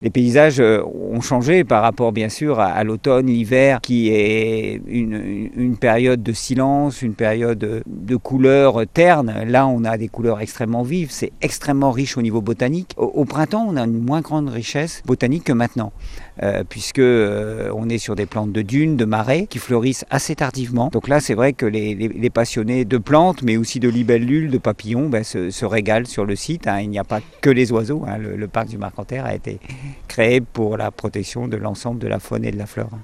Les paysages ont changé par rapport bien sûr à l'automne, l'hiver, qui est une période de silence, une période de couleurs ternes. Là, on a des couleurs extrêmement vives, c'est extrêmement riche au niveau botanique. Au printemps, on a une moins grande richesse botanique que maintenant, puisque on est sur des plantes de dunes, de marais, qui fleurissent assez tardivement. Donc là, c'est vrai que les passionnés de plantes, mais aussi de libellules, de papillons, se régalent sur le site. Il n'y a pas que les oiseaux. Le parc du Marcanterre a été créé pour la protection de l'ensemble de la faune et de la flore.